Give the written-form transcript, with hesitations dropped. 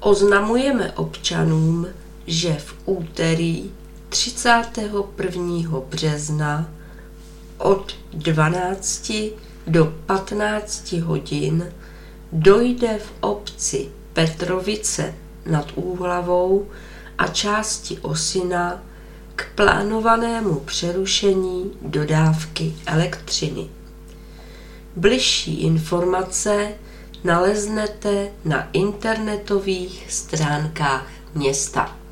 Oznamujeme občanům, že v úterý 31. března od 12 do 15 hodin dojde v obci Petrovice nad Úhlavou a části Osina k plánovanému přerušení dodávky elektřiny. Bližší informace naleznete na internetových stránkách města.